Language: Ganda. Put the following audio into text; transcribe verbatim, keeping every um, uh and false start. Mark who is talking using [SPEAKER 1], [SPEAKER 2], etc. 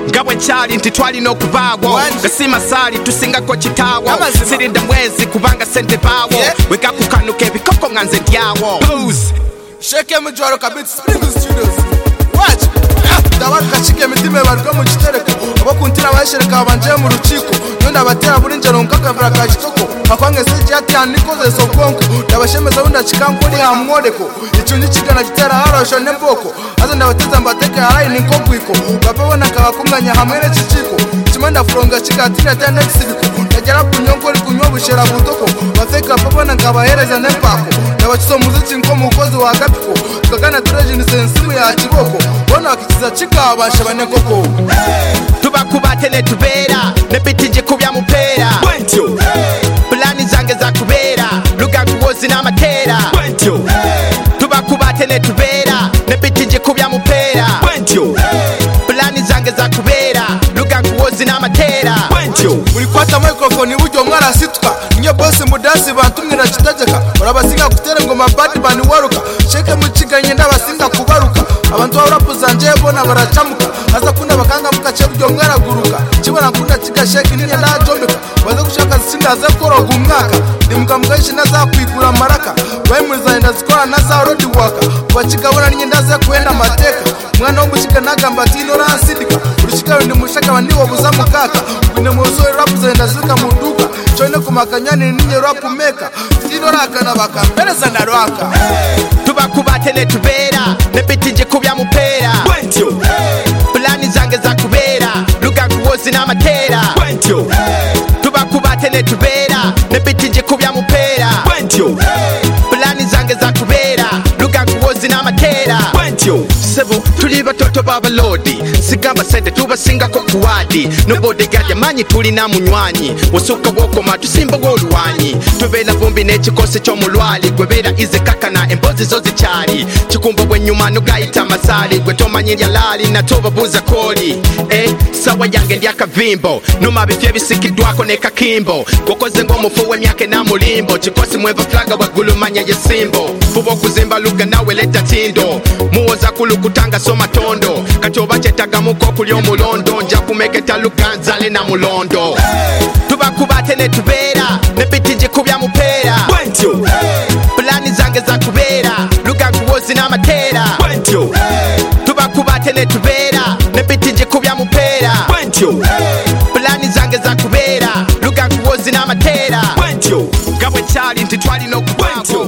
[SPEAKER 1] Gabwe chali nti twalina okubaawo gasima sali tusingako kitaawo sirinda mwezi kubanga sente baawo yeah. Wekakukanuka ebikoko nga nze ndyawo Blues
[SPEAKER 2] Sheke mujwaro kabiti Spring Studios Watch Dawaru kachike emitima ebaruka mu kitereko Abokuntira bayishereka babanje mu rukiko Yonda batera buri njero nkakavira ka kitoko Makwange sije ati anikoze sokonko Dabashemeza unda chikankuri hamwodeko Ichunji chigana kitera harosho nemboko Aza ndabateza mbateke harayi ninkokwiko Babona kabakunganya hamwene chichiko Chimanda fronga chikatira ta next week Najara kunyonko ri kunywa bushera butoko Bafeka babona ngabahereza nempako Dabachiso muziki nko mukozi wa gapiko Kagana treasure ni sensimu ya chiboko Bona wakichiza chika abasha banekoko
[SPEAKER 1] Tubakubate ne tubera Nepitije kubya mupera Plani zange za kubera Luga kuwozi na matera Tubakubate ne tubera Nepitije kubya mupera Plani zange za kubera Luga kuwozi na matera
[SPEAKER 2] Ulikwata microphone buryo mwara situka Nye boss mudasi bantumira kitegeka Urabasinga kutere ngoma bad bani waruka Sheke muciganye ndabasinga kubaruka Abantu barapu zanje bona baracamuka Haza kunda bakanga mukache buryo mwara guruka Kibona kunda kiga sheke ninye ndajombeka Baze gushaka singa ze koroga umwaka Ndimuka mugashi naza kwigura maraka Bayimuriza enda zikora naza road worker Bacigabona ninye ndaze kwenda mateka Mwana wo mushika nagamba ati no ransidika Urushika ndi mushaka bandiwo buza mukaka Bine muzo rap zenda zika muduka Choine kumakanyani ninye rap maker Tino raka na bakampereza na rwaka
[SPEAKER 1] Tubakubate ne tubera Nepitije kubya mupera Plani zange za kubera Luga kuwozi na matera Tubakubate ne tubera Nepitije kubya mupera Plani zange za kubera Luga kuwozi na matera Sebo tuli batoto baba lodi Sigamba sente tubasinga ko kuwadi Nobody gadi manyi tuli na munywanyi Wasuka woko matu simba goluwanyi Tubela vumbi ne chikose cho mulwali Gwebera ize kaka na embozi zozi chari Chikumba wenyuma nugaita masali Gwetoma nyindia lali na toba buza koli Eh, sawa yange ndiya kavimbo Numa bifye bisikidwako ne kakimbo Kokoze ngomu fuwe myake na mulimbo Chikosi mweva flaga wagulu manya yesimbo Fubo kuzimba luga nawe leta tindo Muoza kulukutanga soma tondo Kachoba chetaga muko kulio mulondo Nja kumeketa luganzale na mulondo Tubakubate ne tubera Nepitije kubya mupera Plani zange za kubera Luga kuwozi na matera Tubakubate ne tubera Nepitije kubya mupera Plani zange za kubera Luga kuwozi na matera Gabwe chali nti twali no kubabo